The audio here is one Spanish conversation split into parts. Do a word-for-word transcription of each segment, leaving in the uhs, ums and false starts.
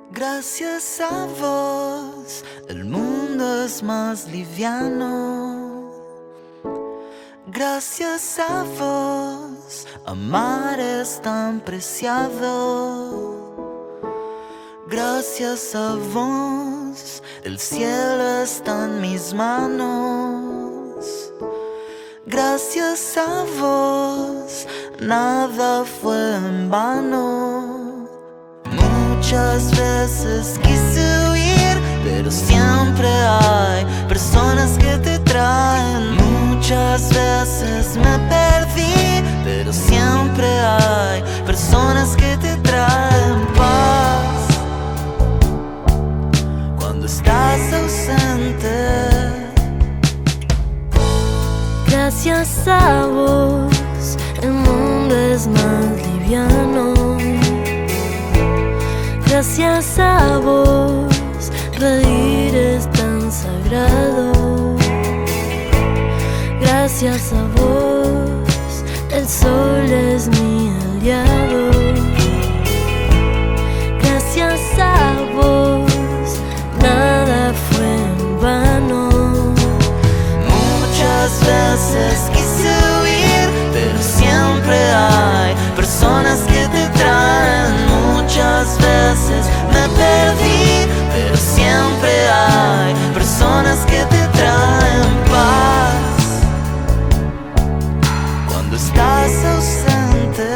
Gracias a vos, el mundo es más liviano. Gracias a vos, amar es tan preciado. Gracias a vos, el cielo está en mis manos. Gracias a vos, nada fue en vano. Muchas veces quise huir, pero siempre hay personas que te traen. Muchas veces me perdí, pero siempre hay personas que te traen paz cuando estás ausente. Gracias a vos, el mundo es más liviano. Gracias a vos, reír es tan sagrado. Gracias a vos, el sol es mi aliado. Gracias a vos, nada fue en vano. Muchas veces quise huir, pero siempre hay personas que te traen. Muchas veces me perdí, pero siempre hay personas que te traen paz cuando estás ausente.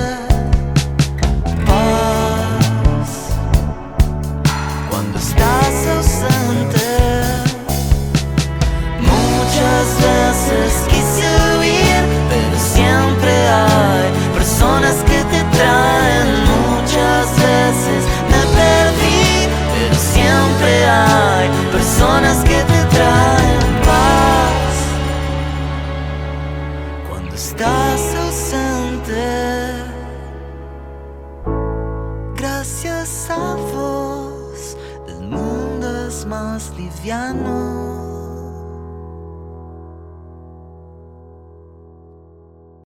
Paz cuando estás ausente. Muchas veces quise huir, pero siempre hay personas que te traen. Muchas veces me perdí, pero siempre hay personas que te traen paz cuando estás ausente. Gracias a vos, el mundo es más liviano.